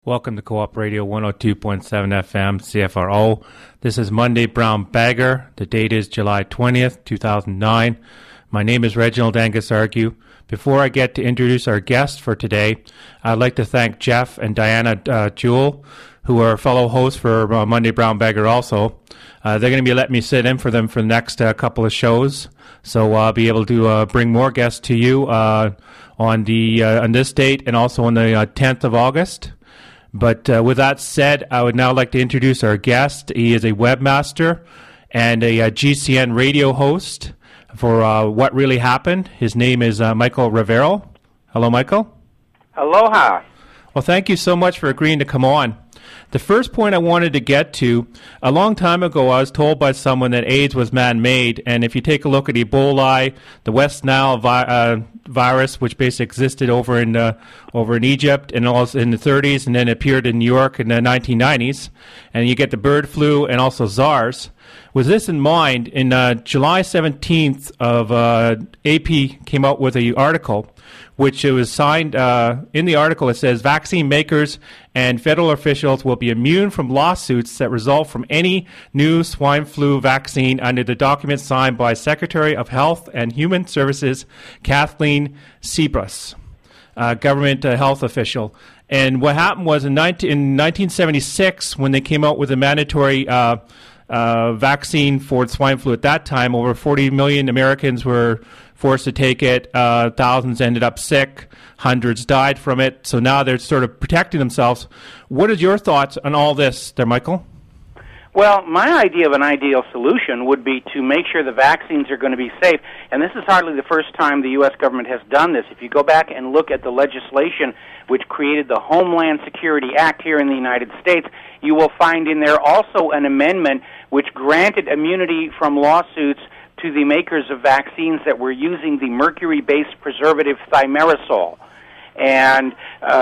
Welcome to Co-op Radio 102.7 FM, CFRO. This is Monday Brown Bagger. The date is July 20th, 2009. My name is Reginald Angus Argue. Before I get to introduce our guest for today, I'd like to thank Jeff and Diana Jewell, who are fellow hosts for Monday Brown Bagger also. They're going to be letting me sit in for them for the next couple of shows. So I'll be able to bring more guests to you on this date and also on the 10th of August. But with that said, I would now like to introduce our guest. He is a webmaster and a GCN radio host for What Really Happened. His name is Michael Rivero. Hello, Michael. Aloha. Well, thank you so much for agreeing to come on. The first point I wanted to get to, a long time ago I was told by someone that AIDS was man-made, and if you take a look at Ebola, the West Nile virus, which basically existed over in Egypt and also in the 30s, and then appeared in New York in the 1990s, and you get the bird flu and also SARS. With this in mind, in July 17th of AP came out with an article, which it was signed, in the article it says, vaccine makers and federal officials will be immune from lawsuits that result from any new swine flu vaccine under the document signed by Secretary of Health and Human Services Kathleen Sebras, government health official. And what happened was in 1976, when they came out with a mandatory vaccine for swine flu at that time, over 40 million Americans were forced to take it. Thousands ended up sick. Hundreds died from it. So now they're sort of protecting themselves. What is your thoughts on all this there, Michael? Well, my idea of an ideal solution would be to make sure the vaccines are going to be safe. And this is hardly the first time the U.S. government has done this. If you go back and look at the legislation which created the Homeland Security Act here in the United States, you will find in there also an amendment which granted immunity from lawsuits to the makers of vaccines that were using the mercury-based preservative thimerosal. And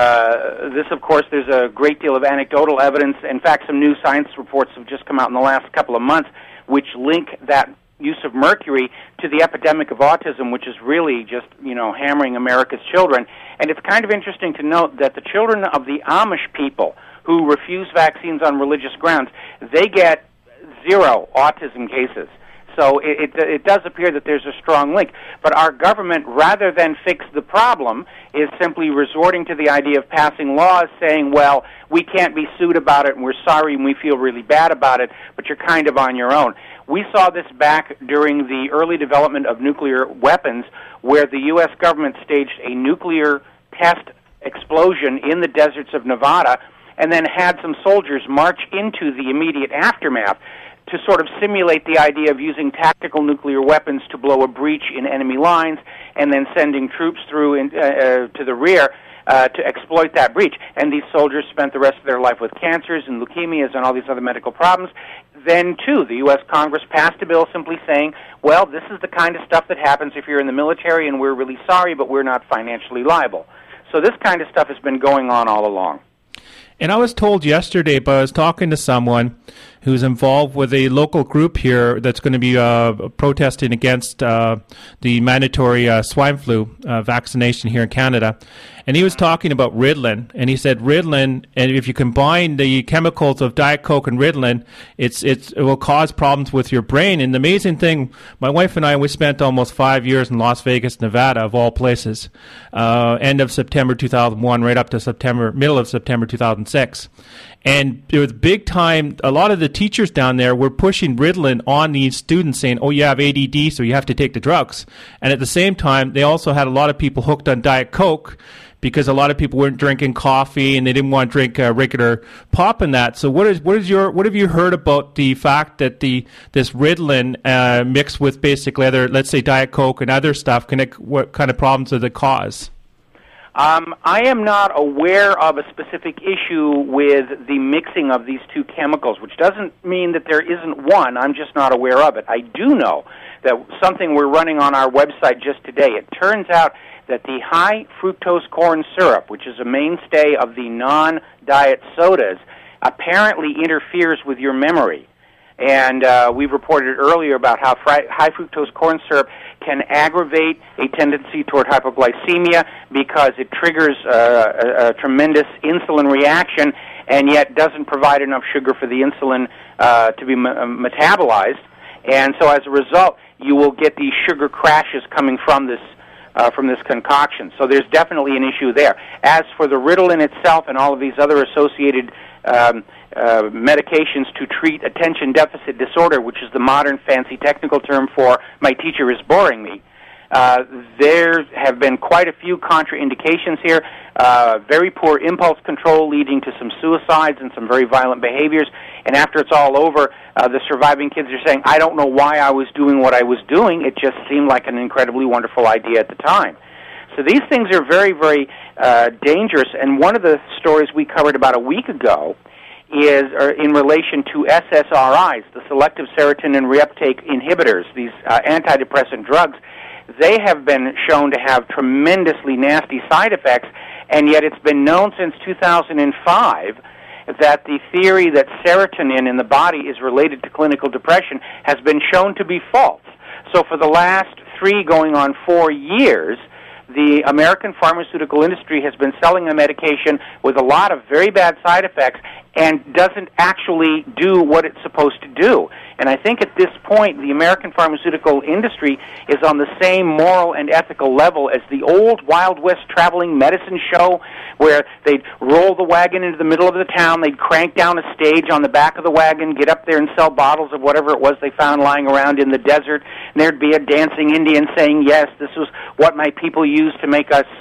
this, of course, there's a great deal of anecdotal evidence. In fact, some new science reports have just come out in the last couple of months which link that use of mercury to the epidemic of autism, which is really just, hammering America's children. And it's kind of interesting to note that the children of the Amish people who refuse vaccines on religious grounds, they get 0 autism cases. So it does appear that there's a strong link. But our government, rather than fix the problem, is simply resorting to the idea of passing laws saying, well, we can't be sued about it, and we're sorry, and we feel really bad about it, but you're kind of on your own. We saw this back during the early development of nuclear weapons, where the U.S. government staged a nuclear test explosion in the deserts of Nevada and then had some soldiers march into the immediate aftermath to sort of simulate the idea of using tactical nuclear weapons to blow a breach in enemy lines and then sending troops through to the rear to exploit that breach. And these soldiers spent the rest of their life with cancers and leukemias and all these other medical problems. Then, too, the U.S. Congress passed a bill simply saying, well, this is the kind of stuff that happens if you're in the military, and we're really sorry, but we're not financially liable. So this kind of stuff has been going on all along. And I was told yesterday, but I was talking to someone who's involved with a local group here that's going to be protesting against the mandatory swine flu vaccination here in Canada. And he was talking about Ritalin, and he said Ritalin, and if you combine the chemicals of Diet Coke and Ritalin, it will cause problems with your brain. And the amazing thing, my wife and I, we spent almost 5 years in Las Vegas, Nevada, of all places, end of September 2001, right up to middle of September 2006. And it was big time. A lot of the teachers down there were pushing Ritalin on these students, saying, oh, you have ADD, so you have to take the drugs. And at the same time, they also had a lot of people hooked on Diet Coke because a lot of people weren't drinking coffee and they didn't want to drink regular pop in that. So what have you heard about the fact that this Ritalin mixed with basically other, let's say, Diet Coke and other stuff, what kind of problems does it cause? I am not aware of a specific issue with the mixing of these two chemicals, which doesn't mean that there isn't one. I'm just not aware of it. I do know that something we're running on our website just today, it turns out that the high fructose corn syrup, which is a mainstay of the non-diet sodas, apparently interferes with your memory. And we've reported earlier about how high fructose corn syrup can aggravate a tendency toward hypoglycemia because it triggers a tremendous insulin reaction and yet doesn't provide enough sugar for the insulin to be metabolized. And so as a result, you will get these sugar crashes coming from this concoction. So there's definitely an issue there. As for the Ritalin itself and all of these other associated medications to treat attention deficit disorder, which is the modern fancy technical term for my teacher is boring me, there have been quite a few contraindications here, very poor impulse control leading to some suicides and some very violent behaviors, and after it's all over, the surviving kids are saying, I don't know why I was doing what I was doing, it just seemed like an incredibly wonderful idea at the time. So these things are very, very dangerous, and one of the stories we covered about a week ago is in relation to SSRIs, the selective serotonin reuptake inhibitors, these antidepressant drugs. They have been shown to have tremendously nasty side effects, and yet it's been known since 2005 that the theory that serotonin in the body is related to clinical depression has been shown to be false. So for the last 3 going on 4 years, the American pharmaceutical industry has been selling a medication with a lot of very bad side effects and doesn't actually do what it's supposed to do. And I think at this point, the American pharmaceutical industry is on the same moral and ethical level as the old Wild West traveling medicine show where they'd roll the wagon into the middle of the town, they'd crank down a stage on the back of the wagon, get up there and sell bottles of whatever it was they found lying around in the desert, and there'd be a dancing Indian saying, yes, this was what my people used to make us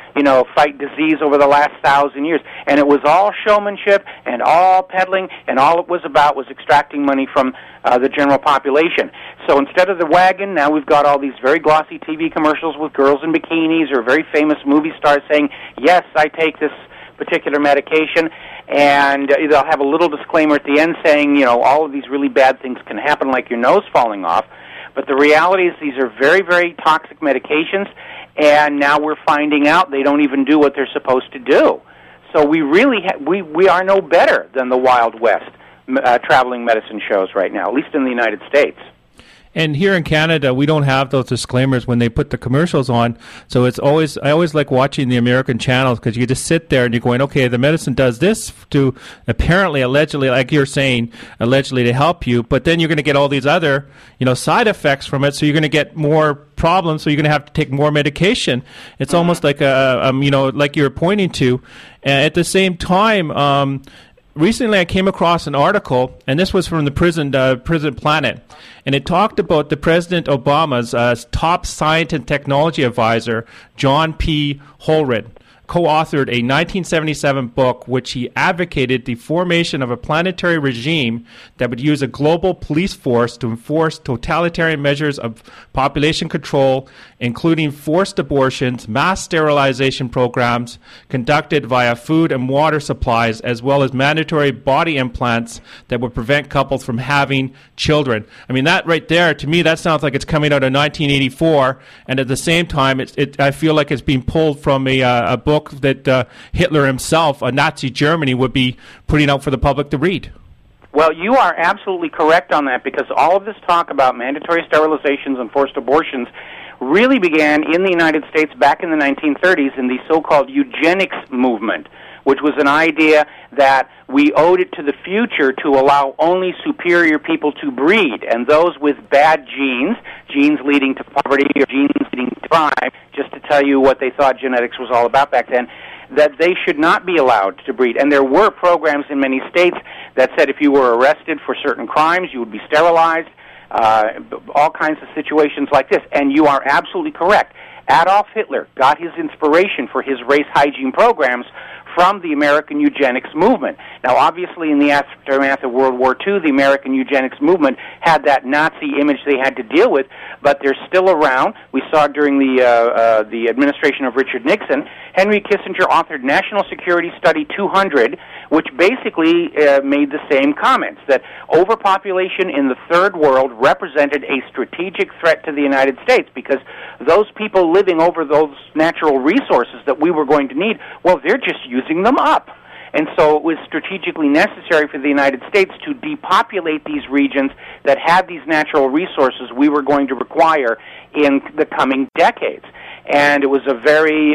fight disease over the last 1,000 years. And it was all showmanship and all peddling, and all it was about was extracting money from the general population. So instead of the wagon, now we've got all these very glossy TV commercials with girls in bikinis or very famous movie stars saying, yes, I take this particular medication, and they'll have a little disclaimer at the end saying, all of these really bad things can happen, like your nose falling off. But the reality is these are very, very toxic medications, and now we're finding out they don't even do what they're supposed to do. So we really we are no better than the Wild West traveling medicine shows right now, at least in the United States. And here in Canada, we don't have those disclaimers when they put the commercials on. So I always like watching the American channels because you just sit there and you're going, okay, the medicine does this to apparently, allegedly, like you're saying, allegedly to help you. But then you're going to get all these other, side effects from it. So you're going to get more problems. So you're going to have to take more medication. It's almost like like you're pointing to. At the same time, recently I came across an article, and this was from the Prison Planet, and it talked about the President Obama's top science and technology advisor, John P. Holroyd, co-authored a 1977 book which he advocated the formation of a planetary regime that would use a global police force to enforce totalitarian measures of population control, including forced abortions, mass sterilization programs conducted via food and water supplies, as well as mandatory body implants that would prevent couples from having children. I mean, that right there, to me, that sounds like it's coming out of 1984, and at the same time, I feel like it's being pulled from a book that Hitler himself, Nazi Germany, would be putting out for the public to read. Well, you are absolutely correct on that, because all of this talk about mandatory sterilizations and forced abortions really began in the United States back in the 1930s in the so-called eugenics movement, which was an idea that we owed it to the future to allow only superior people to breed, and those with bad genes leading to poverty or genes leading to crime, just to tell you what they thought genetics was all about back then, that they should not be allowed to breed. And there were programs in many states that said if you were arrested for certain crimes, you would be sterilized, all kinds of situations like this. And you are absolutely correct. Adolf Hitler got his inspiration for his race hygiene programs from the American eugenics movement. Now, obviously, in the aftermath of World War II, the American eugenics movement had that Nazi image they had to deal with, but they're still around. We saw during the administration of Richard Nixon, Henry Kissinger authored National Security Study 200, which basically made the same comments, that overpopulation in the Third World represented a strategic threat to the United States, because those people living over those natural resources that we were going to need, well, they're just using them up. And so it was strategically necessary for the United States to depopulate these regions that had these natural resources we were going to require in the coming decades. And it was a very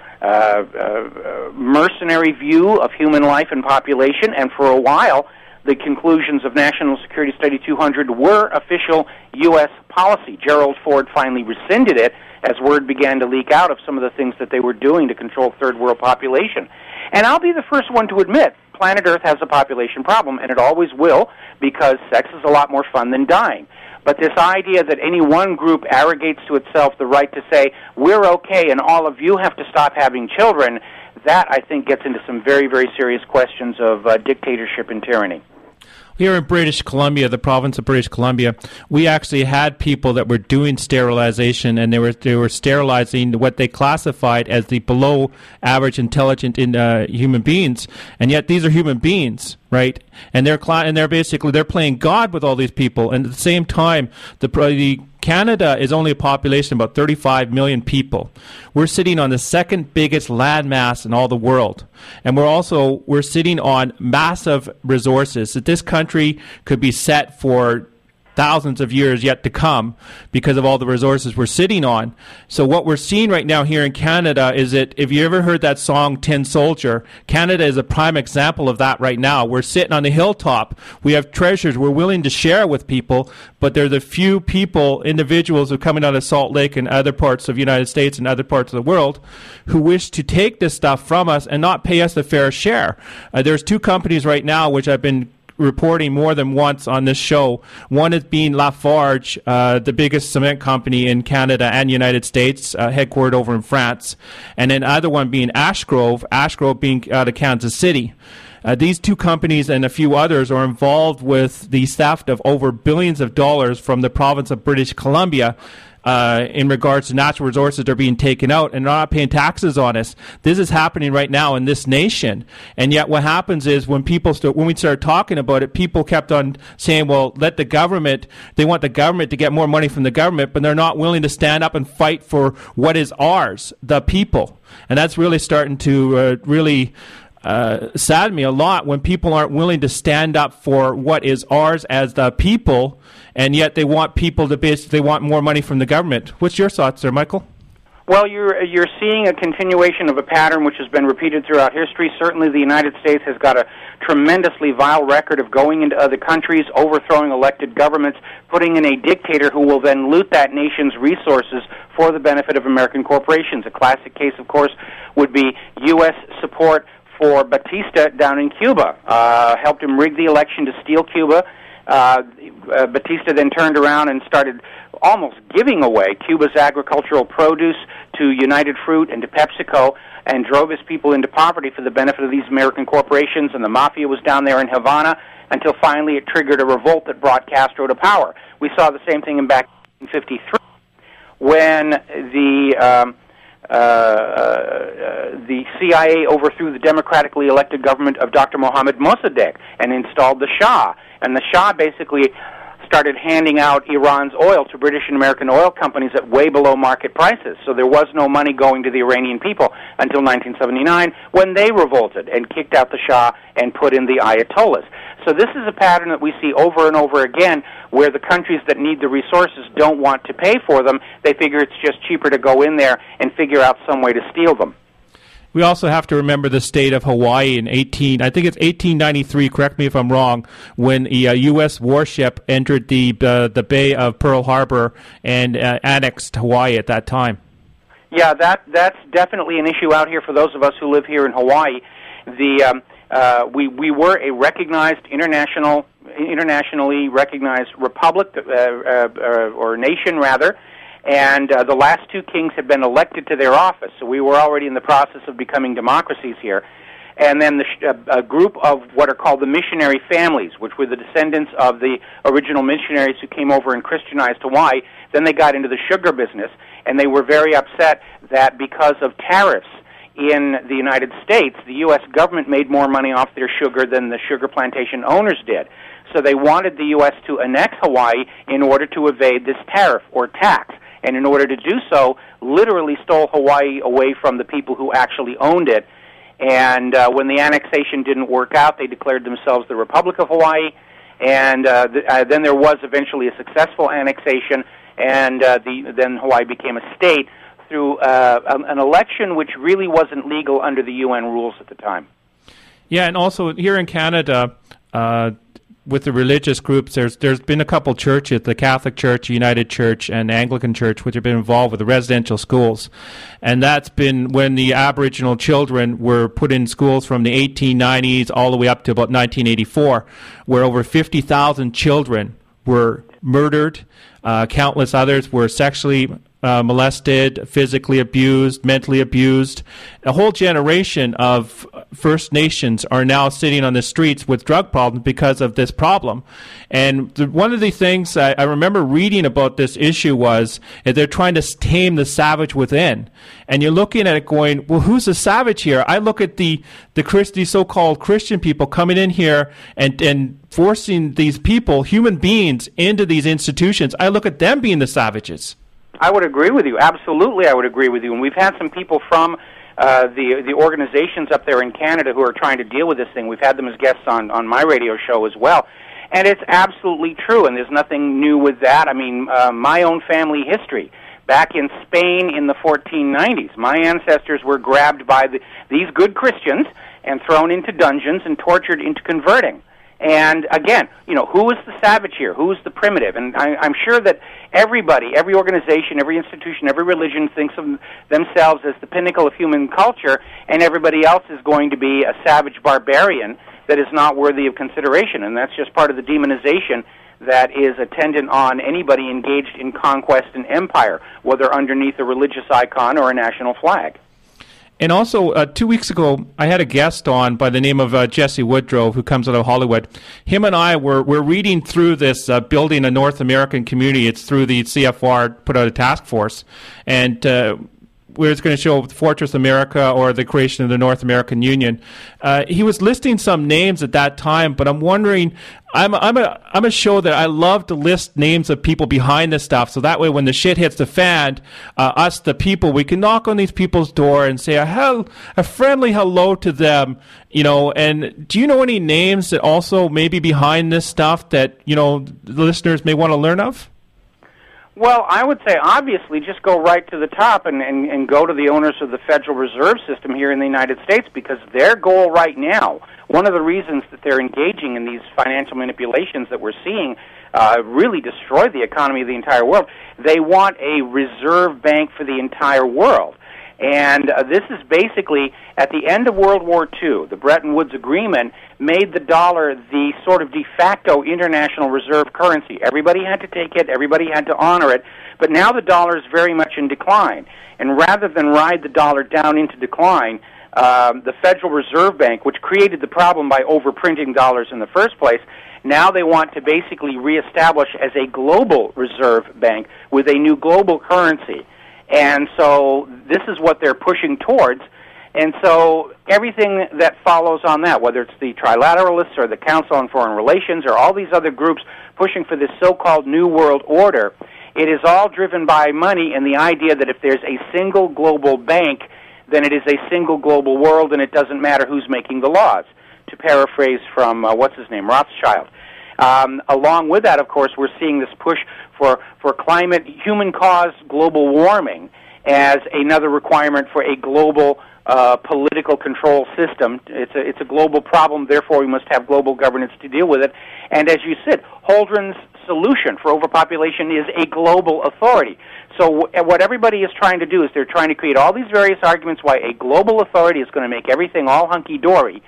mercenary view of human life and population, and for a while, the conclusions of National Security Study 200 were official U.S. policy. Gerald Ford finally rescinded it as word began to leak out of some of the things that they were doing to control third world population. And I'll be the first one to admit, planet Earth has a population problem, and it always will, because sex is a lot more fun than dying. But this idea that any one group arrogates to itself the right to say, we're okay and all of you have to stop having children, that, I think, gets into some very, very serious questions of dictatorship and tyranny. Here in British Columbia, the province of British Columbia, we actually had people that were doing sterilization, and they were sterilizing what they classified as the below average intelligent human beings, and yet these are human beings, right? And they're playing God with all these people, and at the same time, the Canada is only a population of about 35 million people. We're sitting on the second biggest land mass in all the world. And we're sitting on massive resources that this country could be set for thousands of years yet to come because of all the resources we're sitting on. So what we're seeing right now here in Canada is that, if you ever heard that song Tin Soldier, Canada is a prime example of that right now. We're sitting on the hilltop. We have treasures we're willing to share with people, but they're the few people, individuals who are coming out of Salt Lake and other parts of the United States and other parts of the world who wish to take this stuff from us and not pay us a fair share. There's two companies right now which I've been reporting more than once on this show. One is being Lafarge, the biggest cement company in Canada and United States, headquartered over in France, and then other one being Ash Grove being out of Kansas City. These two companies and a few others are involved with the theft of over billions of dollars from the province of British Columbia in regards to natural resources that are being taken out, and they're not paying taxes on us. This is happening right now in this nation. And yet what happens is when we started talking about it, people kept on saying, well, they want the government to get more money from the government, but they're not willing to stand up and fight for what is ours, the people. And that's really starting to sadden me a lot when people aren't willing to stand up for what is ours as the people, and yet they want people to basically want more money from the government. What's your thoughts there, Michael? Well, you're seeing a continuation of a pattern which has been repeated throughout history. Certainly the United States has got a tremendously vile record of going into other countries, overthrowing elected governments, putting in a dictator who will then loot that nation's resources for the benefit of American corporations. A classic case, of course, would be U.S. support for Batista down in Cuba. Helped him rig the election to steal Cuba. Batista then turned around and started almost giving away Cuba's agricultural produce to United Fruit and to PepsiCo, and drove his people into poverty for the benefit of these American corporations, and the mafia was down there in Havana until finally it triggered a revolt that brought Castro to power. We saw the same thing in back in 1953 when the CIA overthrew the democratically elected government of Dr. Mohammad Mossadegh and installed the Shah. And the Shah basically started handing out Iran's oil to British and American oil companies at way below market prices. So there was no money going to the Iranian people until 1979 when they revolted and kicked out the Shah and put in the Ayatollahs. So this is a pattern that we see over and over again, where the countries that need the resources don't want to pay for them. They figure it's just cheaper to go in there and figure out some way to steal them. We also have to remember the state of Hawaii in 1893, correct me if I'm wrong, when a U.S. warship entered the Bay of Pearl Harbor and annexed Hawaii at that time. Yeah, that's definitely an issue out here for those of us who live here in Hawaii. We were a recognized internationally recognized republic, or nation rather, and the last two kings had been elected to their office, so we were already in the process of becoming democracies here. And then a group of what are called the missionary families, which were the descendants of the original missionaries who came over and Christianized Hawaii, then they got into the sugar business, and they were very upset that because of tariffs in the United States, the U.S. government made more money off their sugar than the sugar plantation owners did. So they wanted the U.S. to annex Hawaii in order to evade this tariff or tax. And in order to do so, literally stole Hawaii away from the people who actually owned it. And when the annexation didn't work out, they declared themselves the Republic of Hawaii. And then there was eventually a successful annexation, and then Hawaii became a state through an election which really wasn't legal under the UN rules at the time. Yeah, and also here in Canada, with the religious groups, there's been a couple churches, the Catholic Church, United Church, and Anglican Church, which have been involved with the residential schools. And that's been when the Aboriginal children were put in schools from the 1890s all the way up to about 1984, where over 50,000 children were murdered. Countless others were sexually molested, physically abused, mentally abused. A whole generation of First Nations are now sitting on the streets with drug problems because of this problem. And one of the things I remember reading about this issue was that they're trying to tame the savage within. And you're looking at it going, well, who's the savage here? I look at these so-called Christian people coming in here and forcing these people, human beings, into these institutions. I look at them being the savages. I would agree with you. Absolutely, I would agree with you. And we've had some people from the organizations up there in Canada who are trying to deal with this thing. We've had them as guests on my radio show as well. And it's absolutely true, and there's nothing new with that. I mean, my own family history. Back in Spain in the 1490s, my ancestors were grabbed by these good Christians and thrown into dungeons and tortured into converting. And again, who is the savage here? Who is the primitive? And I'm sure that everybody, every organization, every institution, every religion thinks of themselves as the pinnacle of human culture, and everybody else is going to be a savage barbarian that is not worthy of consideration. And that's just part of the demonization that is attendant on anybody engaged in conquest and empire, whether underneath a religious icon or a national flag. And also, 2 weeks ago, I had a guest on by the name of Jesse Woodrow, who comes out of Hollywood. Him and I were reading through this Building a North American Community. It's through the CFR, put out a task force. And where it's going to show Fortress America or the creation of the North American Union. He was listing some names at that time, but I'm wondering, I'm a show that I love to list names of people behind this stuff, so that way when the shit hits the fan, us, the people, we can knock on these people's door and say a friendly hello to them, and do you know any names that also may be behind this stuff that, the listeners may want to learn of? Well, I would say, obviously, just go right to the top and go to the owners of the Federal Reserve System here in the United States, because their goal right now, one of the reasons that they're engaging in these financial manipulations that we're seeing really destroy the economy of the entire world, they want a reserve bank for the entire world. And this is basically, at the end of World War II, the Bretton Woods Agreement made the dollar the sort of de facto international reserve currency. Everybody had to take it, everybody had to honor it, but now the dollar is very much in decline. And rather than ride the dollar down into decline, the Federal Reserve Bank, which created the problem by overprinting dollars in the first place, now they want to basically reestablish as a global reserve bank with a new global currency. And so this is what they're pushing towards. And so everything that follows on that, whether it's the Trilateralists or the Council on Foreign Relations or all these other groups pushing for this so-called New World Order, it is all driven by money and the idea that if there's a single global bank, then it is a single global world and it doesn't matter who's making the laws, to paraphrase from, Rothschild. Along with that, of course, we're seeing this push for climate, human-caused global warming as another requirement for a global political control system. It's a global problem, therefore we must have global governance to deal with it. And as you said, Holdren's solution for overpopulation is a global authority. So what everybody is trying to do is they're trying to create all these various arguments why a global authority is going to make everything all hunky-dory,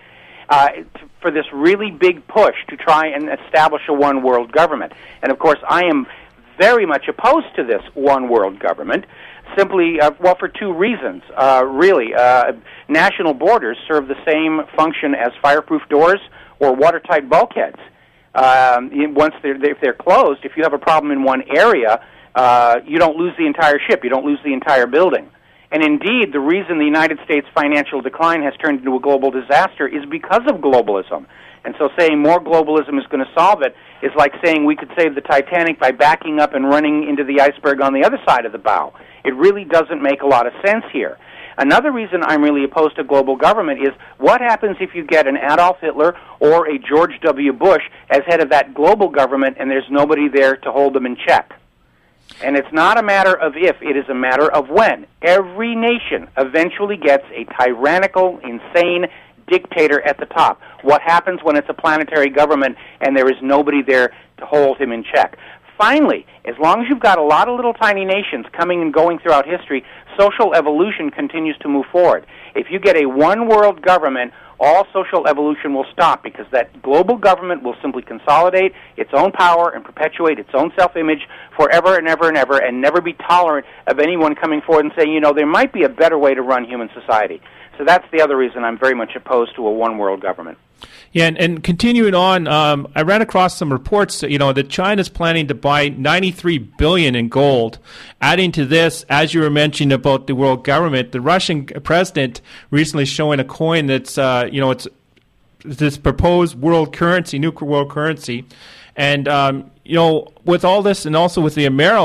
for this really big push to try and establish a one-world government. And, of course, I am very much opposed to this one-world government, simply, for two reasons, really. National borders serve the same function as fireproof doors or watertight bulkheads. If they're closed, if you have a problem in one area, you don't lose the entire ship, you don't lose the entire building. And indeed, the reason the United States financial decline has turned into a global disaster is because of globalism. And so saying more globalism is going to solve it is like saying we could save the Titanic by backing up and running into the iceberg on the other side of the bow. It really doesn't make a lot of sense here. Another reason I'm really opposed to global government is what happens if you get an Adolf Hitler or a George W. Bush as head of that global government and there's nobody there to hold them in check? And it's not a matter of if, it is a matter of when. Every nation eventually gets a tyrannical, insane dictator at the top. What happens when it's a planetary government and there is nobody there to hold him in check? Finally, as long as you've got a lot of little tiny nations coming and going throughout history, social evolution continues to move forward. If you get a one-world government, all social evolution will stop because that global government will simply consolidate its own power and perpetuate its own self-image forever and ever and ever and never be tolerant of anyone coming forward and saying, there might be a better way to run human society. So that's the other reason I'm very much opposed to a one-world government. Yeah, and continuing on, I ran across some reports that China's planning to buy $93 billion in gold. Adding to this, as you were mentioning about the world government, the Russian president recently showing a coin that's it's this proposed world currency, nuclear world currency, and with all this, and also with the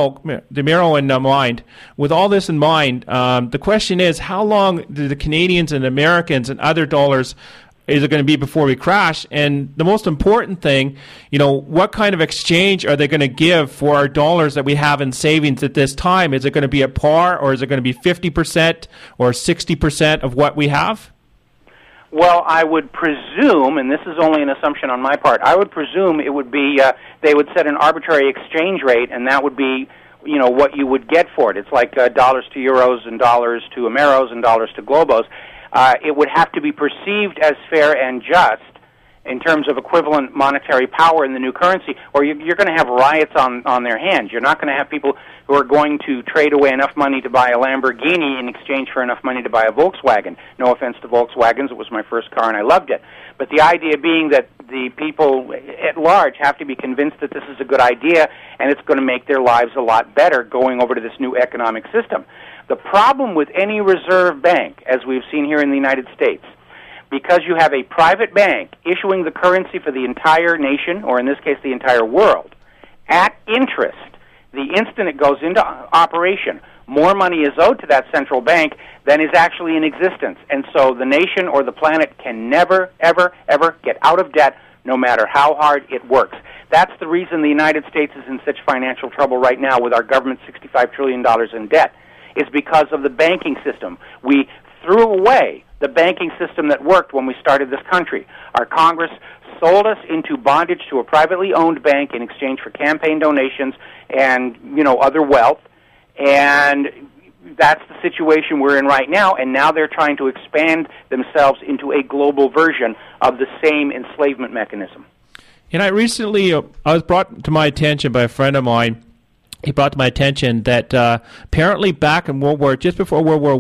Amero in mind, with all this in mind, the question is, how long do the Canadians and Americans and other dollars is it going to be before we crash? And the most important thing, what kind of exchange are they going to give for our dollars that we have in savings at this time? Is it going to be at par, or is it going to be 50% or 60% of what we have? Well, I would presume, and this is only an assumption on my part, I would presume it would be, they would set an arbitrary exchange rate, and that would be, what you would get for it. It's like dollars to euros and dollars to Ameros and dollars to Globos. It would have to be perceived as fair and just in terms of equivalent monetary power in the new currency, or you're going to have riots on their hands. You're not going to have people who are going to trade away enough money to buy a Lamborghini in exchange for enough money to buy a Volkswagen. No offense to Volkswagens, it was my first car and I loved it. But the idea being that the people at large have to be convinced that this is a good idea and it's going to make their lives a lot better going over to this new economic system. The problem with any reserve bank, as we've seen here in the United States, because you have a private bank issuing the currency for the entire nation, or in this case the entire world, at interest, the instant it goes into operation, more money is owed to that central bank than is actually in existence. And so the nation or the planet can never, ever, ever get out of debt, no matter how hard it works. That's the reason the United States is in such financial trouble right now with our government $65 trillion in debt, is because of the banking system. We threw away the banking system that worked when we started this country. Our Congress sold us into bondage to a privately owned bank in exchange for campaign donations and, other wealth. And that's the situation we're in right now. And now they're trying to expand themselves into a global version of the same enslavement mechanism. I recently, I was brought to my attention by a friend of mine. He brought to my attention that apparently back in just before World War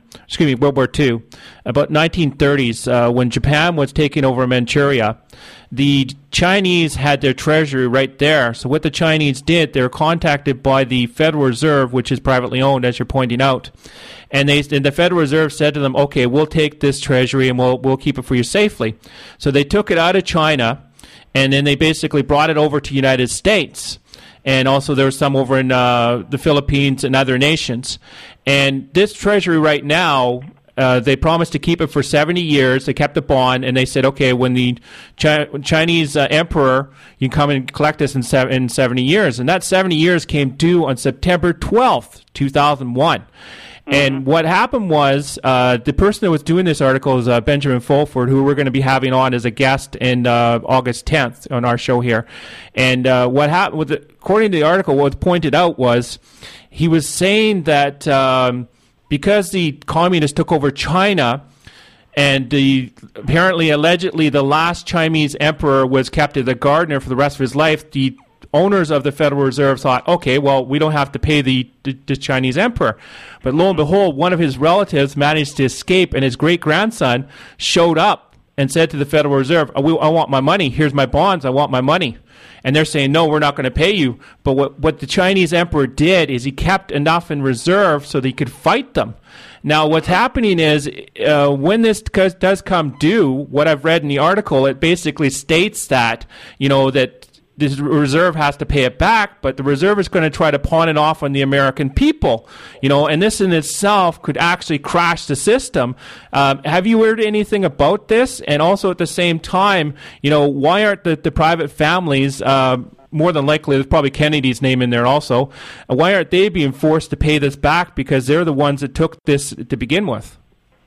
II, about 1930s, when Japan was taking over Manchuria, the Chinese had their treasury right there. So what the Chinese did, they were contacted by the Federal Reserve, which is privately owned, as you're pointing out, and the Federal Reserve said to them, "Okay, we'll take this treasury and we'll keep it for you safely." So they took it out of China, and then they basically brought it over to the United States. And also there was some over in the Philippines and other nations. And this treasury right now, they promised to keep it for 70 years. They kept the bond, and they said, okay, when the Chinese emperor, you can come and collect this in 70 years. And that 70 years came due on September 12th, 2001. And what happened was the person that was doing this article is Benjamin Fulford, who we're going to be having on as a guest in August 10th on our show here. And what happened, according to the article, what was pointed out was he was saying that because the communists took over China and allegedly the last Chinese emperor was kept as a gardener for the rest of his life, the owners of the Federal Reserve thought, okay, well, we don't have to pay the Chinese emperor. But lo and behold, one of his relatives managed to escape, and his great-grandson showed up and said to the Federal Reserve, I want my money. Here's my bonds. I want my money. And they're saying, no, we're not going to pay you. But what the Chinese emperor did is he kept enough in reserve so that he could fight them. Now, what's happening is when this does come due, what I've read in the article, it basically states that, that this reserve has to pay it back, but the reserve is going to try to pawn it off on the American people, and this in itself could actually crash the system. Have you heard anything about this? And also at the same time, why aren't the private families, more than likely, there's probably Kennedy's name in there also, why aren't they being forced to pay this back because they're the ones that took this to begin with?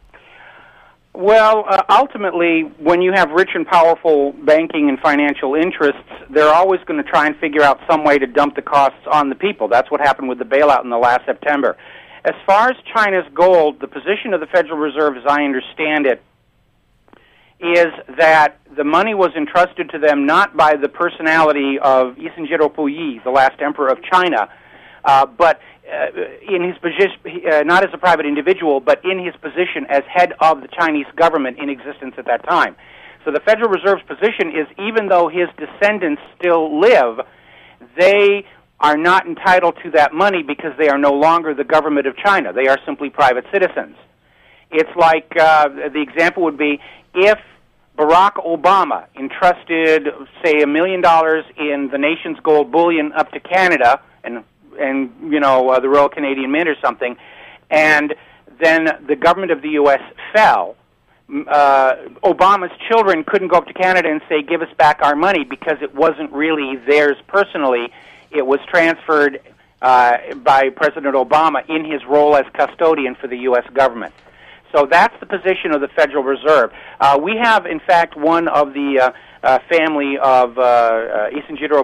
Well, ultimately, when you have rich and powerful banking and financial interests, they're always going to try and figure out some way to dump the costs on the people. That's what happened with the bailout in the last September. As far as China's gold, the position of the Federal Reserve, as I understand it, is that the money was entrusted to them not by the personality of Isenjiro Puyi, the last emperor of China, but in his position, not as a private individual, but in his position as head of the Chinese government in existence at that time. So the Federal Reserve's position is, even though his descendants still live, they are not entitled to that money because they are no longer the government of China. They are simply private citizens. It's like, the example would be, if Barack Obama entrusted, say, $1 million in the nation's gold bullion up to Canada, and the Royal Canadian Mint or something, and then the government of the U.S. fell, Obama's children couldn't go up to Canada and say, give us back our money, because it wasn't really theirs personally. It was transferred by President Obama in his role as custodian for the U.S. government. So that's the position of the Federal Reserve. We have, in fact, one of the family of Isenjiro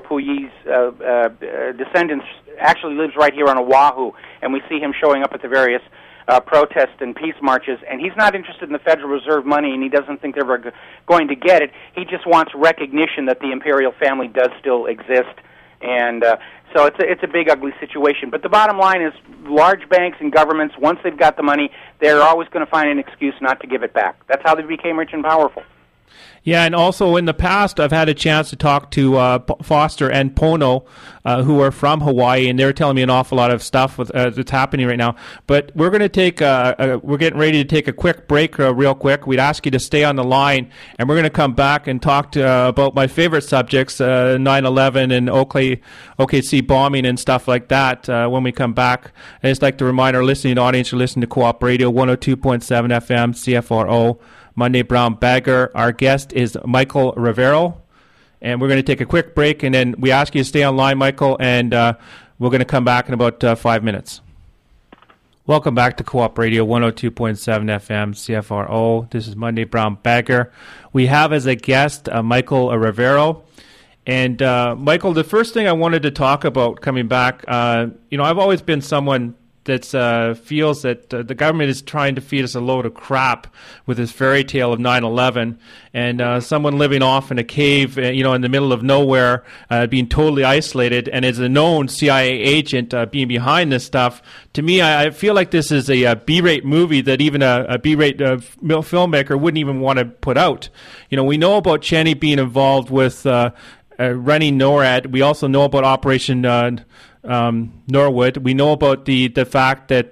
Puyi's descendants actually lives right here on Oahu, and we see him showing up at the various protests and peace marches, and he's not interested in the Federal Reserve money, and he doesn't think they're ever going to get it. He just wants recognition that the imperial family does still exist, and so it's a big, ugly situation. But the bottom line is, large banks and governments, once they've got the money, they're always going to find an excuse not to give it back. That's how they became rich and powerful. Yeah, and also in the past, I've had a chance to talk to Foster and Pono, who are from Hawaii, and they're telling me an awful lot of stuff that's happening right now. But we're going to take we're getting ready to take a quick break, real quick. We'd ask you to stay on the line, and we're going to come back and talk about my favorite subjects, 9/11 and OKC bombing and stuff like that. When we come back, I just like to remind our listening audience you're listening to Co-op Radio 102.7 FM CFRO. Monday Brown Bagger. Our guest is Michael Rivero, and we're going to take a quick break, and then we ask you to stay online, Michael, and we're going to come back in about 5 minutes. Welcome back to Co-op Radio 102.7 FM CFRO. This is Monday Brown Bagger. We have as a guest Michael Rivero. And Michael, the first thing I wanted to talk about coming back, I've always been someone that feels that the government is trying to feed us a load of crap with this fairy tale of 9/11, and someone living off in a cave, in the middle of nowhere, being totally isolated, and as a known CIA agent being behind this stuff. To me, I feel like this is a B-rate movie that even a B-rate filmmaker wouldn't even want to put out. We know about Cheney being involved with running NORAD. We also know about Operation Norwood. We know about the fact that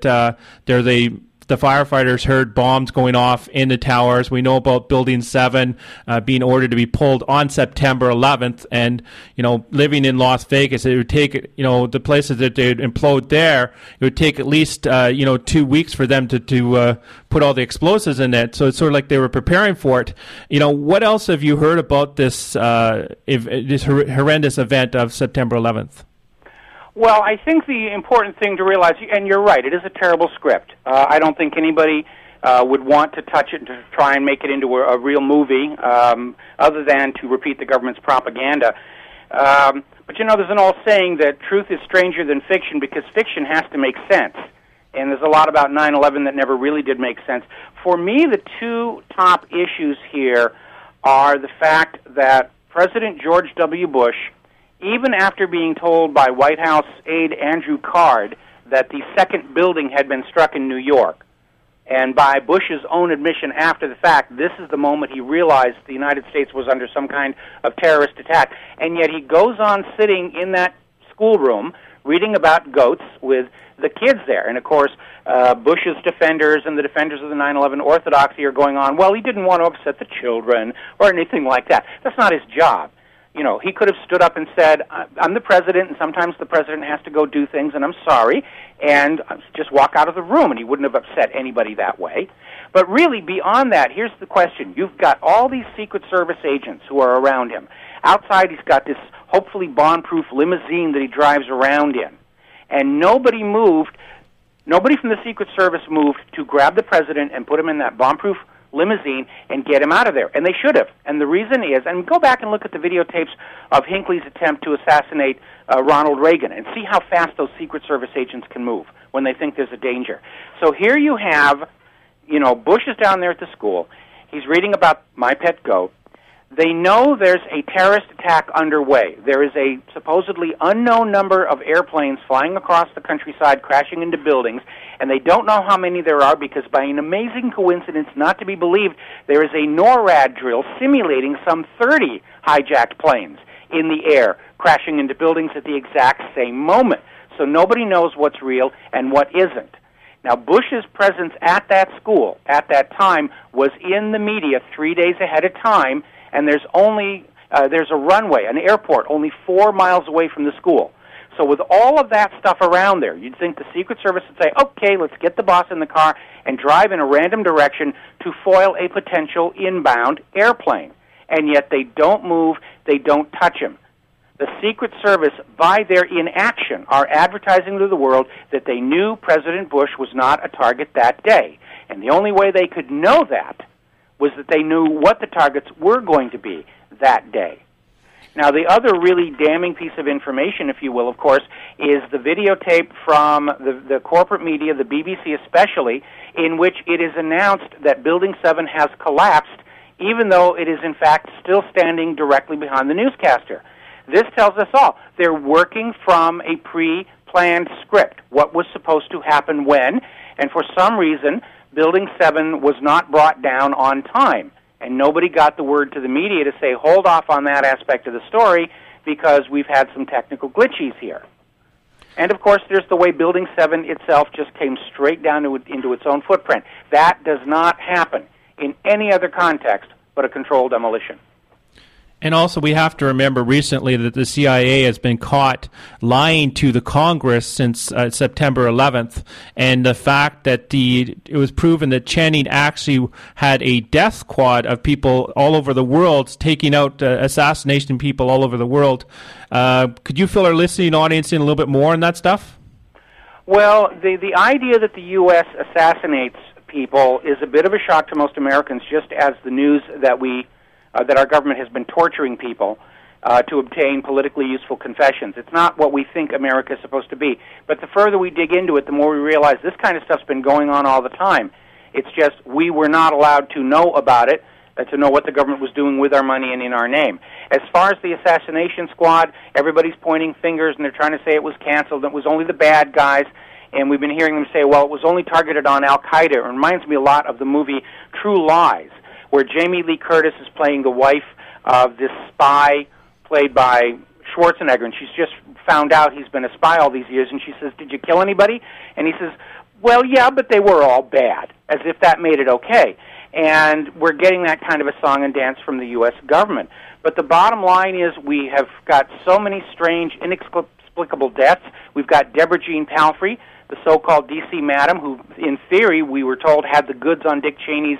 the firefighters heard bombs going off in the towers. We know about Building 7 being ordered to be pulled on September 11th. And, living in Las Vegas, it would take, the places that they'd implode there, it would take at least, 2 weeks for them to put all the explosives in it. So it's sort of like they were preparing for it. What else have you heard about this horrendous event of September 11th? Well, I think the important thing to realize, and you're right, it is a terrible script. I don't think anybody would want to touch it to try and make it into a real movie, other than to repeat the government's propaganda. But there's an old saying that truth is stranger than fiction, because fiction has to make sense. And there's a lot about 9/11 that never really did make sense. For me, the two top issues here are the fact that President George W. Bush, even after being told by White House aide Andrew Card that the second building had been struck in New York, and by Bush's own admission after the fact, this is the moment he realized the United States was under some kind of terrorist attack, and yet he goes on sitting in that schoolroom reading about goats with the kids there. And, of course, Bush's defenders and the defenders of the 9/11 orthodoxy are going on, well, he didn't want to upset the children or anything like that. That's not his job. He could have stood up and said, I'm the president, and sometimes the president has to go do things, and I'm sorry, and just walk out of the room, and he wouldn't have upset anybody that way. But really, beyond that, here's the question. You've got all these Secret Service agents who are around him. Outside, he's got this hopefully bomb-proof limousine that he drives around in. And nobody from the Secret Service moved to grab the president and put him in that bomb-proof limousine and get him out of there. And they should have. And the reason is, and go back and look at the videotapes of Hinckley's attempt to assassinate Ronald Reagan and see how fast those Secret Service agents can move when they think there's a danger. So here you have, Bush is down there at the school. He's reading about My Pet Goat. They know there's a terrorist attack underway. There is a supposedly unknown number of airplanes flying across the countryside, crashing into buildings, and they don't know how many there are because by an amazing coincidence not to be believed, there is a NORAD drill simulating some 30 hijacked planes in the air, crashing into buildings at the exact same moment. So nobody knows what's real and what isn't. Now, Bush's presence at that school at that time was in the media 3 days ahead of time, and there's a runway, an airport, only 4 miles away from the school. So with all of that stuff around there, you'd think the Secret Service would say, okay, let's get the boss in the car and drive in a random direction to foil a potential inbound airplane. And yet they don't move, they don't touch him. The Secret Service, by their inaction, are advertising to the world that they knew President Bush was not a target that day. And the only way they could know that was that they knew what the targets were going to be that day. Now, the other really damning piece of information, if you will, of course, is the videotape from the corporate media, the BBC especially, in which it is announced that Building 7 has collapsed, even though it is, in fact, still standing directly behind the newscaster. This tells us all. They're working from a pre-planned script, what was supposed to happen when, and for some reason, Building 7 was not brought down on time, and nobody got the word to the media to say, hold off on that aspect of the story because we've had some technical glitches here. And, of course, there's the way Building 7 itself just came straight down into its own footprint. That does not happen in any other context but a controlled demolition. And also, we have to remember recently that the CIA has been caught lying to the Congress since September 11th, and the fact that it was proven that Channing actually had a death squad of people all over the world, taking out assassination people all over the world. Could you fill our listening audience in a little bit more on that stuff? Well, the idea that the U.S. assassinates people is a bit of a shock to most Americans, just as the news that our government has been torturing people to obtain politically useful confessions. It's not what we think America is supposed to be. But the further we dig into it, the more we realize this kind of stuff's been going on all the time. It's just we were not allowed to know about it, to know what the government was doing with our money and in our name. As far as the assassination squad, everybody's pointing fingers and they're trying to say it was canceled, it was only the bad guys. And we've been hearing them say, well, it was only targeted on Al-Qaeda. It reminds me a lot of the movie True Lies, where Jamie Lee Curtis is playing the wife of this spy played by Schwarzenegger, and she's just found out he's been a spy all these years, and she says, did you kill anybody? And he says, well, yeah, but they were all bad, as if that made it okay. And we're getting that kind of a song and dance from the U.S. government. But the bottom line is we have got so many strange, inexplicable deaths. We've got Deborah Jean Palfrey, the so-called D.C. madam, who, in theory, we were told had the goods on Dick Cheney's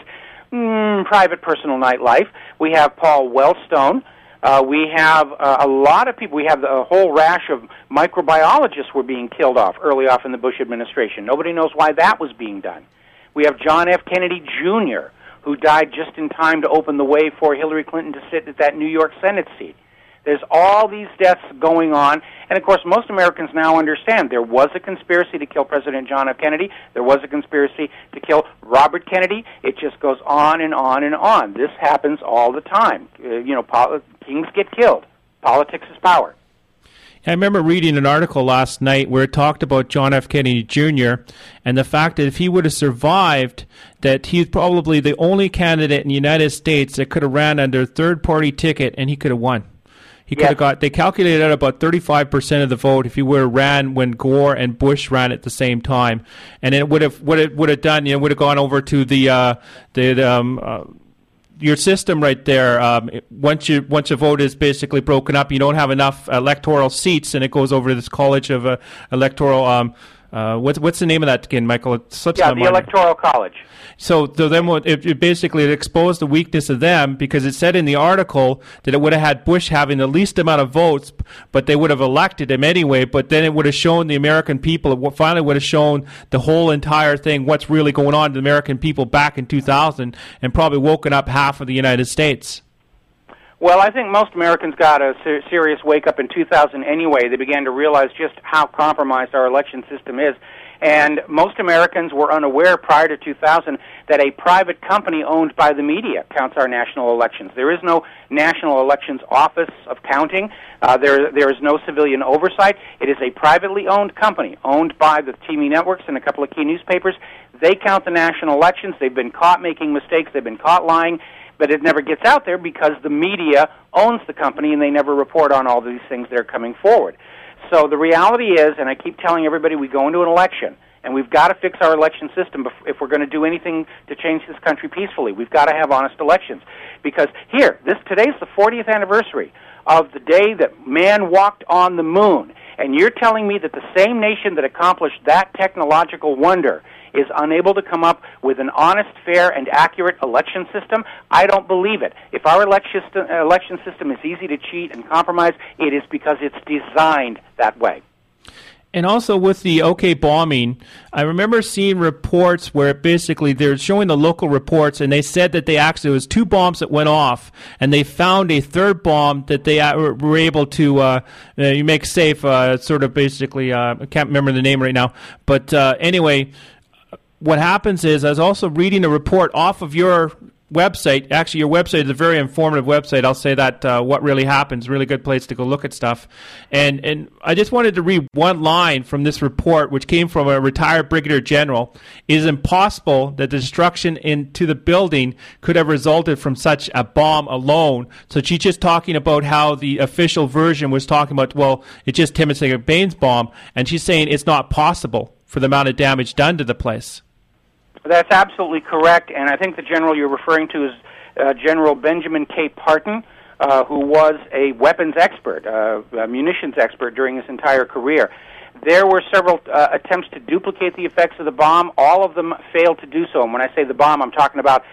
private personal nightlife. We have Paul Wellstone. We have a lot of people. We have a whole rash of microbiologists were being killed off early off in the Bush administration. Nobody knows why that was being done. We have John F. Kennedy Jr., who died just in time to open the way for Hillary Clinton to sit at that New York Senate seat. There's all these deaths going on, and of course most Americans now understand there was a conspiracy to kill President John F. Kennedy, there was a conspiracy to kill Robert Kennedy. It just goes on and on and on. This happens all the time. Kings get killed. Politics is power. I remember reading an article last night where it talked about John F. Kennedy Jr. and the fact that if he would have survived, that he's probably the only candidate in the United States that could have ran under a third-party ticket and he could have won. He could have got. They calculated out about 35% of the vote if he would have ran when Gore and Bush ran at the same time, and it would have done. Would have gone over to the your system right there, once a vote is basically broken up, you don't have enough electoral seats, and it goes over to this College of Electoral. What's the name of that again, Michael? It slips my mind. The Electoral College. So then it exposed the weakness of them, because it said in the article that it would have had Bush having the least amount of votes, but they would have elected him anyway. But then it would have shown the American people, it finally would have shown the whole entire thing, what's really going on to the American people back in 2000, and probably woken up half of the United States. Well, I think most Americans got a serious wake-up in 2000 anyway. They began to realize just how compromised our election system is. And most Americans were unaware prior to 2000 that a private company owned by the media counts our national elections. There is no National Elections Office of Counting. There is no civilian oversight. It is a privately owned company owned by the TV networks and a couple of key newspapers. They count the national elections. They've been caught making mistakes. They've been caught lying. But it never gets out there because the media owns the company, and they never report on all these things that are coming forward. So the reality is, and I keep telling everybody, we go into an election, and we've got to fix our election system if we're going to do anything to change this country peacefully. We've got to have honest elections. Because today's the 40th anniversary of the day that man walked on the moon. And you're telling me that the same nation that accomplished that technological wonder is unable to come up with an honest, fair, and accurate election system? I don't believe it. If our election system is easy to cheat and compromise, it is because it's designed that way. And also with the OK bombing, I remember seeing reports where basically they're showing the local reports, and they said that there was 2 bombs that went off, and they found a third bomb that they were able to you make safe, sort of basically, I can't remember the name right now. But anyway, what happens is, I was also reading a report off of your website. Actually, your website is a very informative website. I'll say that What Really Happens, really good place to go look at stuff. And I just wanted to read one line from this report, which came from a retired brigadier general. It is impossible that the destruction into the building could have resulted from such a bomb alone. So she's just talking about how the official version was talking about, well, it's just Timothy Bain's bomb, and she's saying it's not possible for the amount of damage done to the place. That's absolutely correct, and I think the general you're referring to is General Benjamin K. Parton, who was a weapons expert, a munitions expert during his entire career. There were several attempts to duplicate the effects of the bomb. All of them failed to do so, and when I say the bomb, I'm talking about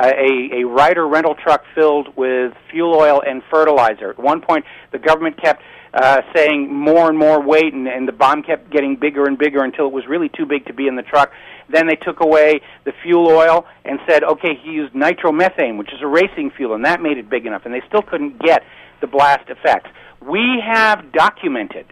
a Ryder rental truck filled with fuel oil and fertilizer. At one point, the government kept saying more and more weight, and the bomb kept getting bigger and bigger until it was really too big to be in the truck. Then they took away the fuel oil and said, okay, he used nitromethane, which is a racing fuel, and that made it big enough, and they still couldn't get the blast effects. We have documented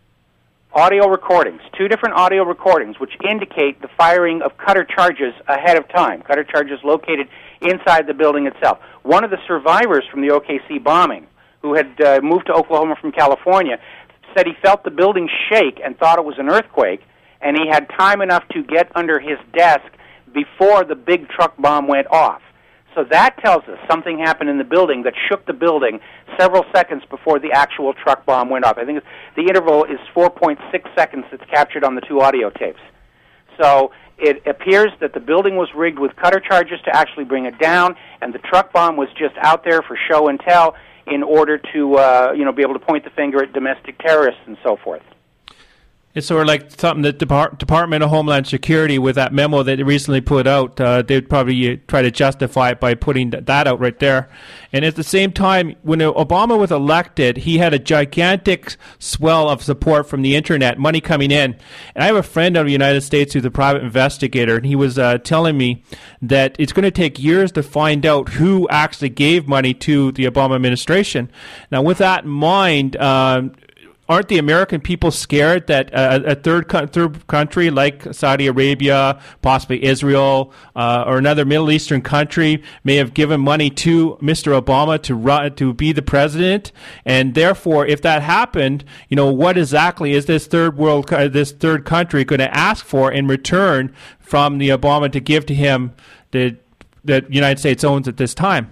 audio recordings, 2 different audio recordings, which indicate the firing of cutter charges ahead of time, cutter charges located inside the building itself. One of the survivors from the OKC bombing, who had moved to Oklahoma from California, said he felt the building shake and thought it was an earthquake, and he had time enough to get under his desk before the big truck bomb went off. So that tells us something happened in the building that shook the building several seconds before the actual truck bomb went off. I think the interval is 4.6 seconds that's captured on the 2 audio tapes. So it appears that the building was rigged with cutter charges to actually bring it down, and the truck bomb was just out there for show and tell in order to be able to point the finger at domestic terrorists and so forth. It's sort of like something that Department of Homeland Security, with that memo that they recently put out, they'd probably try to justify it by putting that out right there. And at the same time, when Obama was elected, he had a gigantic swell of support from the internet, money coming in. And I have a friend out of the United States who's a private investigator, and he was telling me that it's going to take years to find out who actually gave money to the Obama administration. Now, with that in mind, aren't the American people scared that a third country like Saudi Arabia, possibly Israel, or another Middle Eastern country may have given money to Mr. Obama to be the president? And therefore, if that happened, what exactly is this third country going to ask for in return from the Obama to give to him that the United States owns at this time?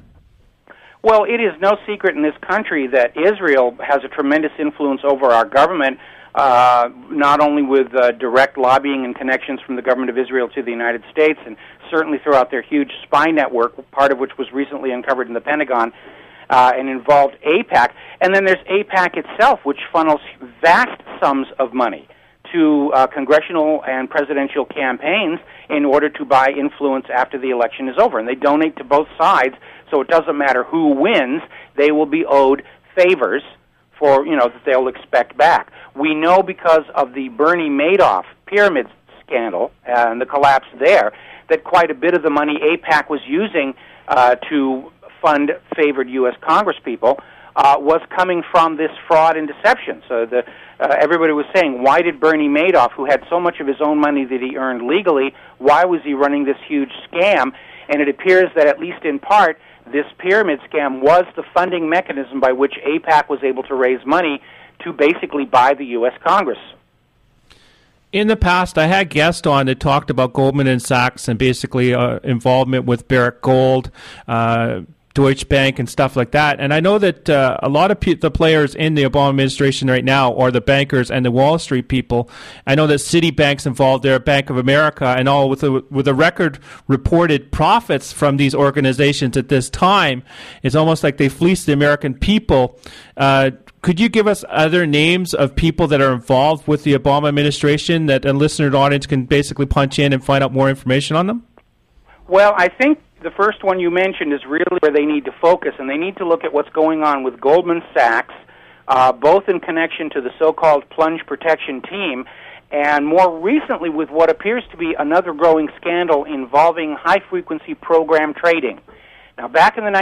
Well, it is no secret in this country that Israel has a tremendous influence over our government. not only with direct lobbying and connections from the government of Israel to the United States, and certainly throughout their huge spy network, part of which was recently uncovered in the Pentagon, and involved AIPAC. And then there's AIPAC itself, which funnels vast sums of money to congressional and presidential campaigns in order to buy influence after the election is over. And they donate to both sides, so it doesn't matter who wins, they will be owed favors for, that they'll expect back. We know because of the Bernie Madoff pyramid scandal and the collapse there that quite a bit of the money AIPAC was using to fund favored U.S. congresspeople was coming from this fraud and deception. So everybody was saying, why did Bernie Madoff, who had so much of his own money that he earned legally, why was he running this huge scam? And it appears that at least in part, this pyramid scam was the funding mechanism by which AIPAC was able to raise money to basically buy the U.S. Congress. In the past, I had guests on that talked about Goldman and Sachs and basically involvement with Barrick Gold, Deutsche Bank and stuff like that. And I know that a lot of the players in the Obama administration right now are the bankers and the Wall Street people. I know that Citibank's involved there, Bank of America, and all with the record reported profits from these organizations at this time. It's almost like they fleece the American people. Could you give us other names of people that are involved with the Obama administration that a listener and audience can basically punch in and find out more information on them? Well, I think the first one you mentioned is really where they need to focus, and they need to look at what's going on with Goldman Sachs, both in connection to the so-called plunge protection team, and more recently with what appears to be another growing scandal involving high-frequency program trading. Now, back in the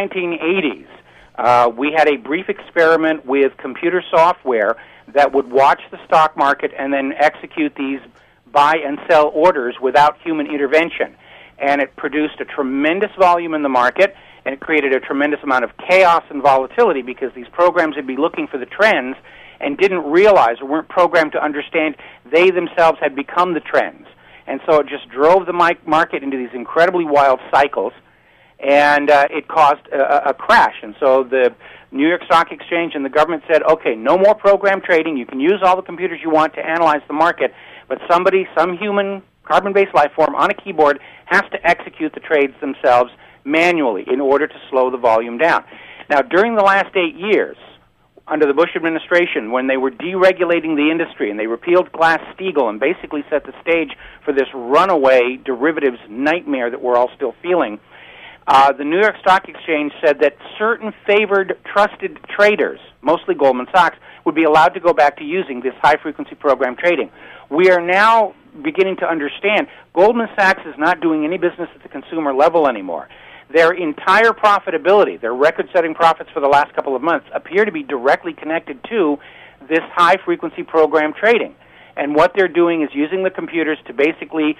1980s, we had a brief experiment with computer software that would watch the stock market and then execute these buy and sell orders without human intervention. And it produced a tremendous volume in the market, and it created a tremendous amount of chaos and volatility because these programs would be looking for the trends and didn't realize or weren't programmed to understand they themselves had become the trends. And so it just drove the market into these incredibly wild cycles, and it caused a crash. And so the New York Stock Exchange and the government said, okay, no more program trading. You can use all the computers you want to analyze the market, but some human carbon-based life form on a keyboard has to execute the trades themselves manually in order to slow the volume down. Now, during the last 8 years, under the Bush administration, when they were deregulating the industry and they repealed Glass-Steagall and basically set the stage for this runaway derivatives nightmare that we're all still feeling, the New York Stock Exchange said that certain favored, trusted traders, mostly Goldman Sachs, would be allowed to go back to using this high-frequency program trading. We are now beginning to understand Goldman Sachs is not doing any business at the consumer level anymore. Their entire profitability, their record-setting profits for the last couple of months, appear to be directly connected to this high-frequency program trading. And what they're doing is using the computers to basically,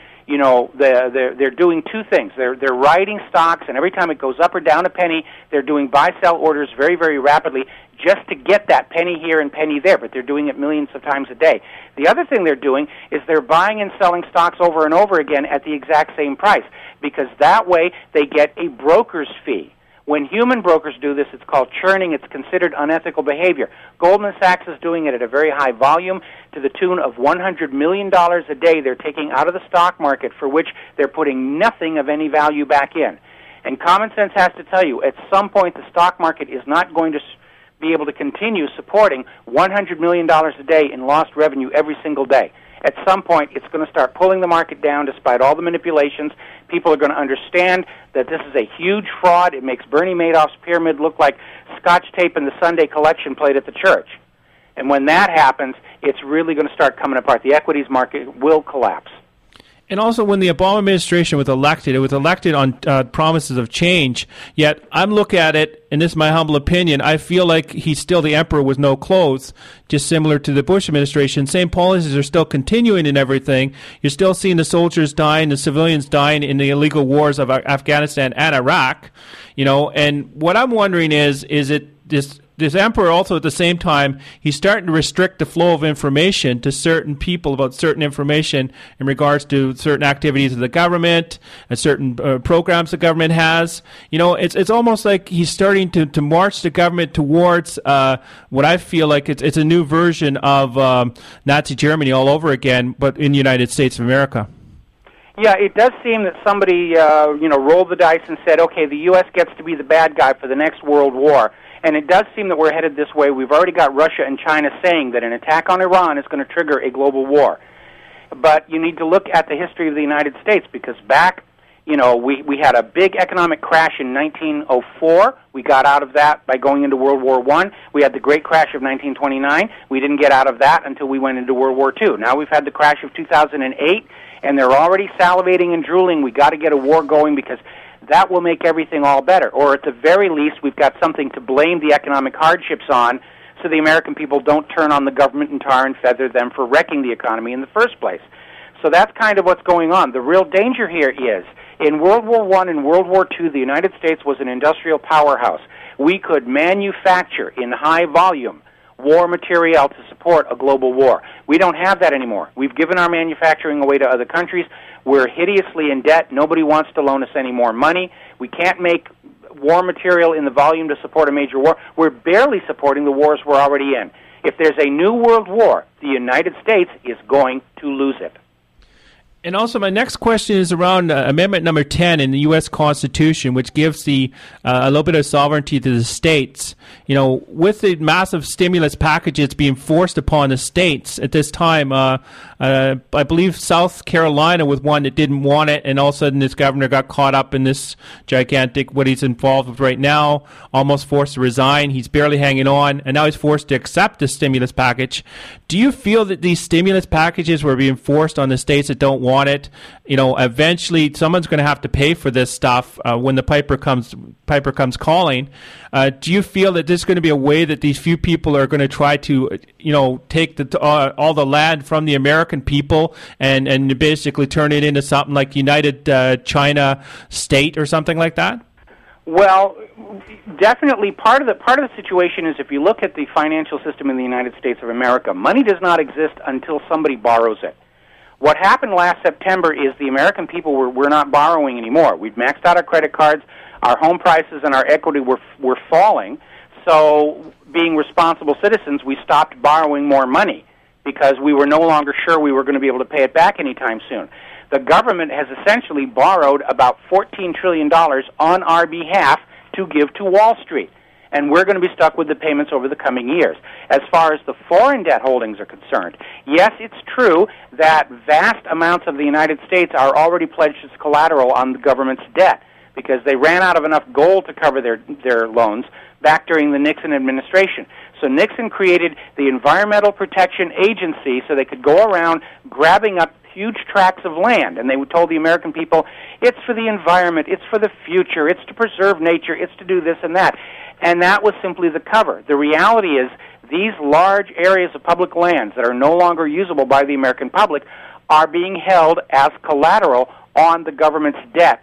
they're doing two things. They're writing stocks, and every time it goes up or down a penny, they're doing buy-sell orders very, very rapidly just to get that penny here and penny there, but they're doing it millions of times a day. The other thing they're doing is they're buying and selling stocks over and over again at the exact same price, because that way they get a broker's fee. When human brokers do this, it's called churning. It's considered unethical behavior. Goldman Sachs is doing it at a very high volume to the tune of $100 million a day they're taking out of the stock market, for which they're putting nothing of any value back in. And common sense has to tell you, at some point the stock market is not going to be able to continue supporting $100 million a day in lost revenue every single day. At some point, it's going to start pulling the market down despite all the manipulations. People are going to understand that this is a huge fraud. It makes Bernie Madoff's pyramid look like Scotch tape in the Sunday collection played at the church. And when that happens, it's really going to start coming apart. The equities market will collapse. And also, when the Obama administration was elected, it was elected on promises of change. Yet, I'm looking at it, and this is my humble opinion, I feel like he's still the emperor with no clothes, just similar to the Bush administration. Same policies are still continuing and everything. You're still seeing the soldiers dying, the civilians dying in the illegal wars of Afghanistan and Iraq. And what I'm wondering is it this this emperor also at the same time, he's starting to restrict the flow of information to certain people about certain information in regards to certain activities of the government and certain programs the government has. It's almost like he's starting to march the government towards what I feel like it's a new version of Nazi Germany all over again, but in the United States of America. Yeah, it does seem that somebody, rolled the dice and said, okay, the U.S. gets to be the bad guy for the next World War. And it does seem that we're headed this way. We've already got Russia and China saying that an attack on Iran is going to trigger a global war. But you need to look at the history of the United States, because back, we had a big economic crash in 1904. We got out of that by going into World War I. We had the great crash of 1929. We didn't get out of that until we went into World War II. Now we've had the crash of 2008. And they're already salivating and drooling. We got to get a war going because that will make everything all better. Or at the very least, we've got something to blame the economic hardships on, so the American people don't turn on the government and tar and feather them for wrecking the economy in the first place. So that's kind of what's going on. The real danger here is, in World War I and World War II, the United States was an industrial powerhouse. We could manufacture in high volume war material to support a global war. We don't have that anymore. We've given our manufacturing away to other countries. We're hideously in debt. Nobody wants to loan us any more money. We can't make war material in the volume to support a major war. We're barely supporting the wars we're already in. If there's a new world war, the United States is going to lose it. And also, my next question is around Amendment number 10 in the U.S. Constitution, which gives a little bit of sovereignty to the states. With the massive stimulus packages being forced upon the states at this time, I believe South Carolina was one that didn't want it, and all of a sudden this governor got caught up in this gigantic, what he's involved with right now, almost forced to resign. He's barely hanging on, and now he's forced to accept the stimulus package. Do you feel that these stimulus packages were being forced on the states that don't want it? Eventually someone's going to have to pay for this stuff when the piper comes calling. Do you feel that this is going to be a way that these few people are going to try to, take all the land from the American people and basically turn it into something like United China State or something like that? Well, definitely part of the situation is, if you look at the financial system in the United States of America, money does not exist until somebody borrows it. What happened last September is the American people were not borrowing anymore. We'd maxed out our credit cards, our home prices and our equity were falling. So, being responsible citizens, we stopped borrowing more money because we were no longer sure we were going to be able to pay it back anytime soon. The government has essentially borrowed about $14 trillion on our behalf to give to Wall Street. And we're going to be stuck with the payments over the coming years. As far as the foreign debt holdings are concerned, yes, it's true that vast amounts of the United States are already pledged as collateral on the government's debt because they ran out of enough gold to cover their loans back during the Nixon administration. So Nixon created the Environmental Protection Agency so they could go around grabbing up huge tracts of land, and they told the American people, it's for the environment, it's for the future, it's to preserve nature, it's to do this and that. And that was simply the cover. The reality is these large areas of public lands that are no longer usable by the American public are being held as collateral on the government's debts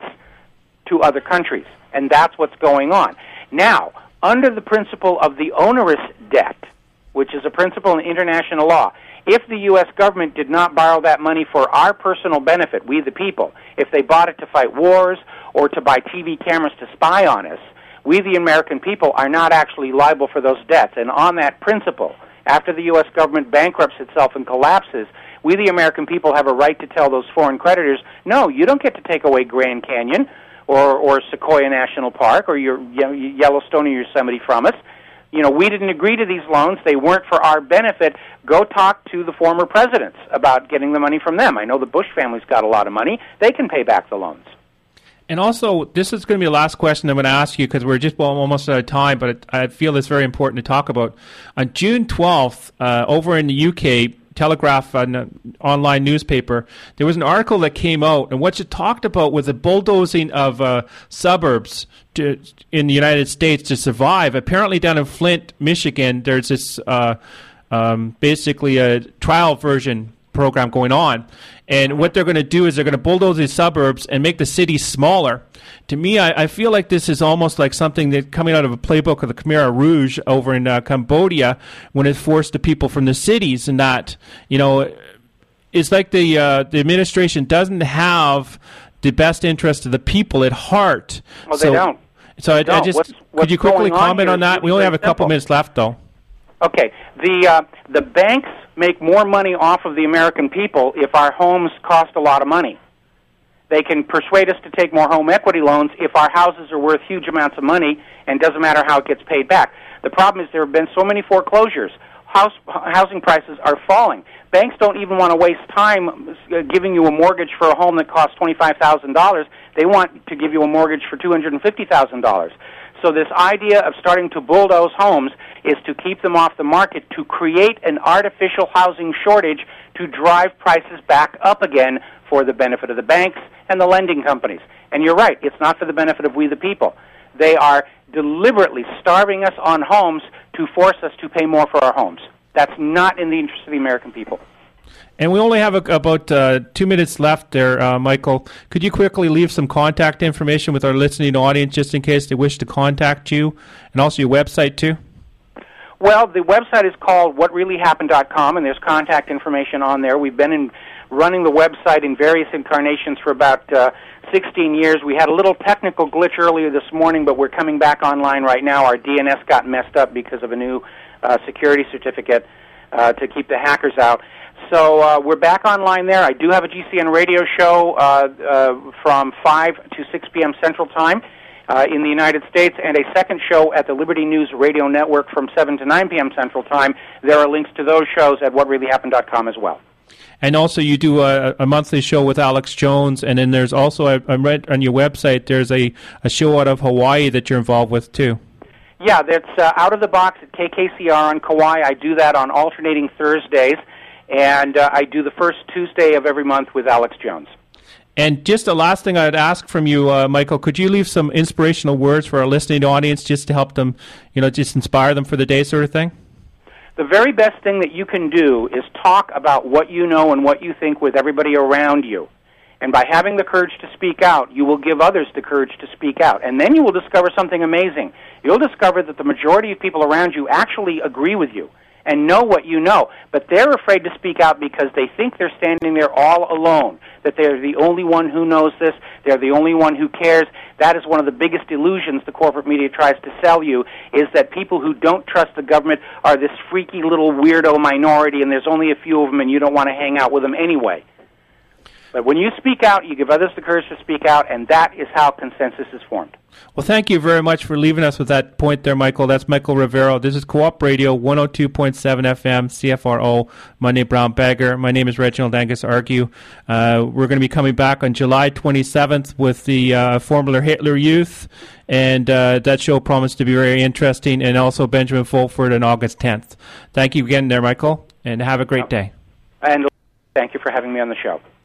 to other countries. And that's what's going on. Now, under the principle of the onerous debt, which is a principle in international law, if the U.S. government did not borrow that money for our personal benefit, we the people, if they bought it to fight wars or to buy TV cameras to spy on us, we the American people are not actually liable for those debts. And on that principle, after the U.S. government bankrupts itself and collapses, we the American people have a right to tell those foreign creditors, no, you don't get to take away Grand Canyon or Sequoia National Park or your Yellowstone or Yosemite from us. We didn't agree to these loans. They weren't for our benefit. Go talk to the former presidents about getting the money from them. I know the Bush family's got a lot of money. They can pay back the loans. And also, this is going to be the last question I'm going to ask you because we're just almost out of time, but I feel it's very important to talk about. On June 12th, over in the UK, Telegraph, an online newspaper, there was an article that came out, and what it talked about was the bulldozing of suburbs in the United States to survive. Apparently down in Flint, Michigan, there's this basically a trial version program going on. And what they're going to do is they're going to bulldoze these suburbs and make the cities smaller. To me, I feel like this is almost like something that coming out of a playbook of the Khmer Rouge over in Cambodia, when it forced the people from the cities, and that, it's like the administration doesn't have the best interest of the people at heart. Well, they don't. So I just could you quickly comment on that? We only have a couple minutes left, though. Okay. The banks make more money off of the American people if our homes cost a lot of money. They can persuade us to take more home equity loans if our houses are worth huge amounts of money, and doesn't matter how it gets paid back. The problem is there have been so many foreclosures. Housing prices are falling. Banks don't even want to waste time giving you a mortgage for a home that costs $25,000. They want to give you a mortgage for $250,000. So this idea of starting to bulldoze homes is to keep them off the market, to create an artificial housing shortage to drive prices back up again for the benefit of the banks and the lending companies. And you're right, it's not for the benefit of we the people. They are deliberately starving us on homes to force us to pay more for our homes. That's not in the interest of the American people. And we only have about 2 minutes left there, Michael. Could you quickly leave some contact information with our listening audience just in case they wish to contact you, and also your website too? Well, the website is called whatreallyhappened.com, and there's contact information on there. We've been running the website in various incarnations for about 16 years. We had a little technical glitch earlier this morning, but we're coming back online right now. Our DNS got messed up because of a new security certificate to keep the hackers out. So we're back online there. I do have a GCN radio show from 5 to 6 p.m. Central Time in the United States, and a second show at the Liberty News Radio Network from 7 to 9 p.m. Central Time. There are links to those shows at whatreallyhappened.com as well. And also you do a monthly show with Alex Jones, and then there's also, I read on your website, there's a show out of Hawaii that you're involved with too. Yeah, that's Out of the Box at KKCR on Kauai. I do that on alternating Thursdays, and I do the first Tuesday of every month with Alex Jones. And just the last thing I'd ask from you, Michael, could you leave some inspirational words for our listening audience just to help them, just inspire them for the day sort of thing? The very best thing that you can do is talk about what you know and what you think with everybody around you. And by having the courage to speak out, you will give others the courage to speak out. And then you will discover something amazing. You'll discover that the majority of people around you actually agree with you and know what you know, but they're afraid to speak out because they think they're standing there all alone, that they're the only one who knows this, they're the only one who cares. That is one of the biggest illusions the corporate media tries to sell you, is that people who don't trust the government are this freaky little weirdo minority, and there's only a few of them, and you don't want to hang out with them anyway. But when you speak out, you give others the courage to speak out, and that is how consensus is formed. Well, thank you very much for leaving us with that point there, Michael. That's Michael Rivero. This is Co-op Radio, 102.7 FM, CFRO, Monday Brown Bagger. My name is Reginald Angus Argue. We're going to be coming back on July 27th with the Formula Hitler Youth, and that show promised to be very interesting, and also Benjamin Fulford on August 10th. Thank you again there, Michael, and have a great day. And thank you for having me on the show.